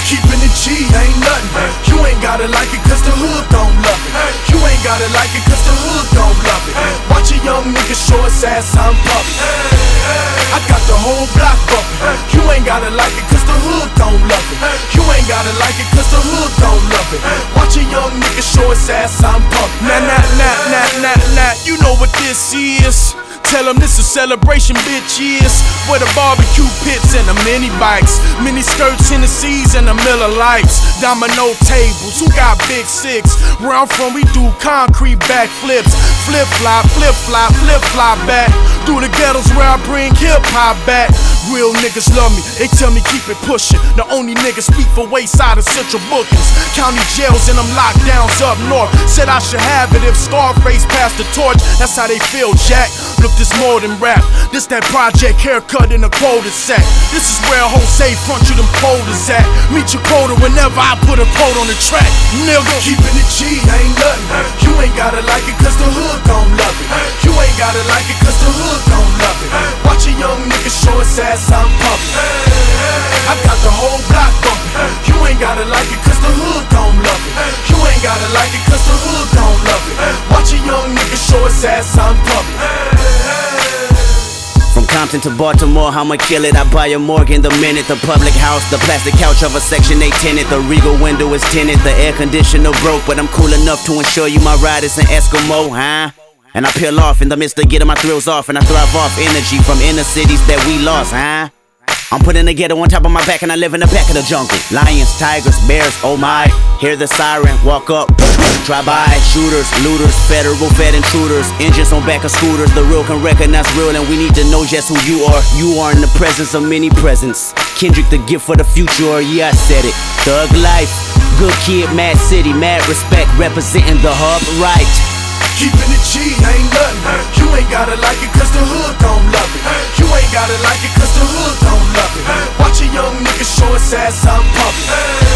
Keeping it G ain't nothing. You ain't gotta like it cause the hood don't love it. You ain't gotta like it cause the hood don't love it. Watch a young nigga show his ass I'm pumping. I got the whole block bumping. You ain't gotta like it cause the hood don't love it. You ain't gotta like it cause the hood don't love it. Watch a young nigga show his ass I'm pumping. Nah, you know what this is. Tell them this is celebration, bitch, yes. Where the barbecue pits and the mini bikes, mini skirts, Hennessy's and the Miller Lights, domino tables, who got big six? Where I'm from, we do concrete backflips, flip fly back. Through the ghettos where I bring hip hop back. Real niggas love me, they tell me keep it pushing. The only niggas speak for Wayside and Central Bookings. County jails and them lockdowns up north. Said I should have it if Scarface passed the torch. That's how they feel, Jack. Look, this more than rap. This that project haircut in a quota sack. This is where Jose front you them quotas at. Meet your quota whenever I put a quote on the track, nigga. Keeping it G ain't nothing. You ain't gotta like it cause the hood don't love it. You ain't gotta like it cause the hood don't love it. Watch a young nigga show his ass I'm pumping. I got the whole block bumping. You ain't gotta like it cause the hood don't love it. You ain't gotta like it cause the hood don't love it. Watch a young nigga show his ass I'm pumping. From Compton to Baltimore, I'ma kill it. I buy a Morgan the minute. The public house, the plastic couch of a Section 8 tenant. The Regal window is tinted. The air conditioner broke, but I'm cool enough to ensure you my ride is an Eskimo, huh? And I peel off in the midst of getting my thrills off, and I thrive off energy from inner cities that we lost, huh? I'm putting the ghetto on top of my back, and I live in the back of the jungle. Lions, tigers, bears, oh my. Hear the siren, walk up, drive by. Shooters, looters, federal fed intruders. Engines on back of scooters. The real can recognize real, and we need to know just who you are. You are in the presence of many presents. Kendrick, the gift for the future, yeah, I said it. Thug life, good kid, mad city, mad respect, representing the hub right. Keeping it G ain't nothing. You ain't gotta like it cause the hood don't love it. You ain't gotta like it cause the hood don't love it. Watch a young nigga show his ass I'm pumping.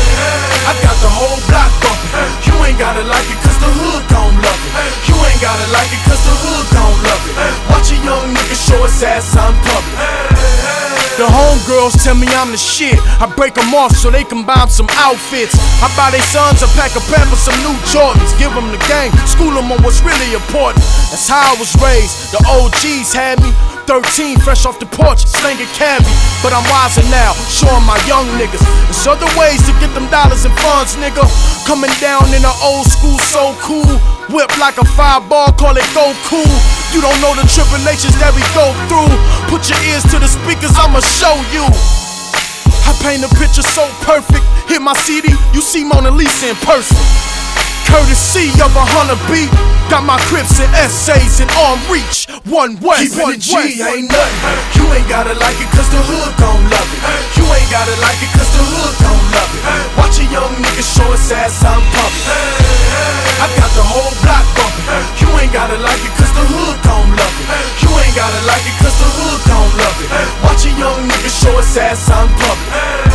I got the whole block bumping. You ain't gotta like it cause the hood don't love it. You ain't gotta like it cause the hood don't love it. Watch a young nigga show his ass I'm pumping. The homegirls tell me I'm the shit. I break them off so they can buy them some outfits. I buy their sons a pack of Pampers, some new Jordans. Give them the game, school them on what's really important. That's how I was raised. The OGs had me 13, fresh off the porch, slinging cabbie. But I'm wiser now, showing my young niggas there's other ways to get them dollars and funds, nigga. Coming down in the old school, so cool. Whip like a fireball, call it go cool. You don't know the tribulations that we go through. Put your ears to the speakers, I'ma show you. I paint a picture so perfect. Hit my CD, you see Mona Lisa in person. Courtesy of a hunter beat. Got my Crips and essays in arm reach. One West, Keeping it G ain't nothing. You ain't gotta like it cause the hood don't love it. You ain't gotta like it cause the hood don't love it. Watch a young nigga show his ass I'm pumping. I got the whole block bumping. You ain't gotta like it cause the hood don't love it. You ain't gotta like it cause the hood don't love it. Watch a young nigga show his ass I'm pumping.